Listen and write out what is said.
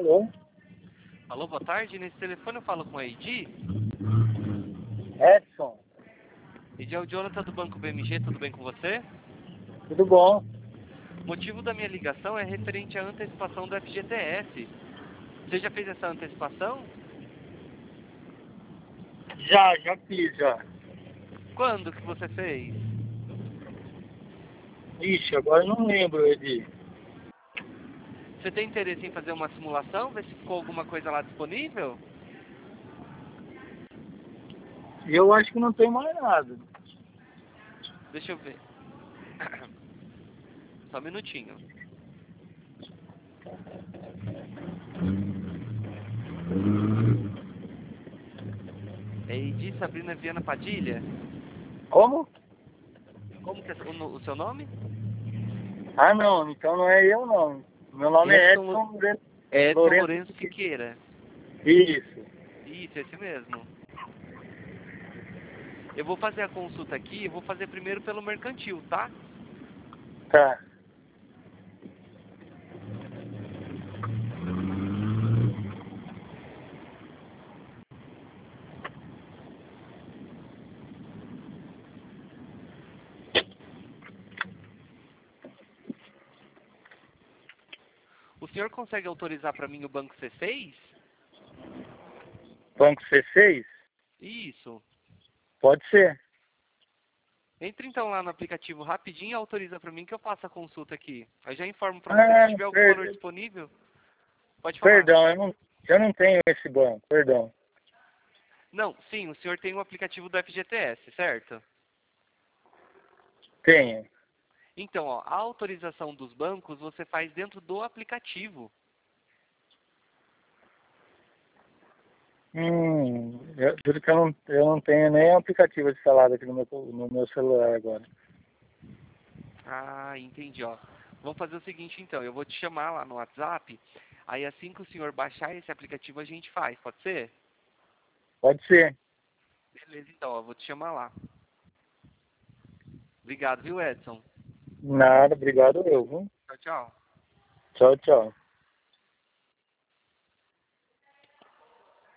Alô? Alô, boa tarde. Nesse telefone eu falo com a Edi. Edson, Edi é o Jonathan do Banco BMG, tudo bem com você? tudo bom? O motivo da minha ligação é referente à antecipação do FGTS. Você já fez essa antecipação? Já fiz, já. Quando que você fez? Ixi, agora eu não lembro, Edi. Você tem interesse em fazer uma simulação, ver se ficou alguma coisa lá disponível? Eu acho que não tem mais nada. Deixa eu ver. Só um minutinho. É Edi Sabrina Viana Padilha? Como? Como que é o seu nome? Ah, não, então não é eu, não. Meu nome é Edson Lourenço. Edson Lourenço Siqueira. Isso. Isso, esse mesmo. Eu vou fazer a consulta aqui, eu vou fazer primeiro pelo mercantil, tá? Tá. O senhor consegue autorizar para mim o banco C6? Banco C6? Isso. Pode ser. Entre então lá no aplicativo rapidinho e autoriza para mim que eu faço a consulta aqui. Aí já informo para você se tiver algum valor disponível. Pode falar. Perdão, eu não tenho esse banco, perdão. Não, sim, o senhor tem o aplicativo do FGTS, certo? Tenho. Então, ó, a autorização dos bancos você faz dentro do aplicativo. Juro que eu não tenho nem aplicativo instalado aqui no meu celular agora. Ah, entendi, ó. Vamos fazer o seguinte então, eu vou te chamar lá no WhatsApp, aí assim que o senhor baixar esse aplicativo a gente faz, pode ser? Pode ser. Beleza, então, ó, vou te chamar lá. Obrigado, viu, Edson? Nada, obrigado eu, viu? Tchau, tchau. Tchau, tchau.